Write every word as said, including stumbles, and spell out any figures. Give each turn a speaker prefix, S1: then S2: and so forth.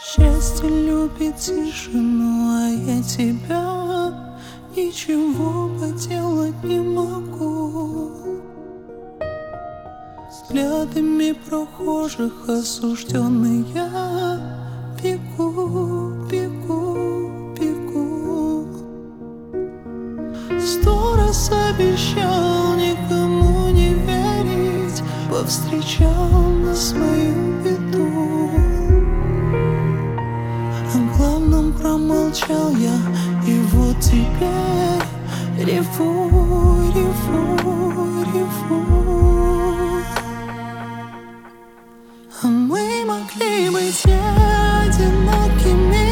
S1: Счастье любит тишину, а я тебя ничего поделать не могу. Взглядами прохожих осужденный я бегу, бегу, бегу. Сто раз обещал никому не верить, повстречал на свою беду. О главном промолчал я, и вот теперь реву, реву, реву. А мы могли быть не одинокими.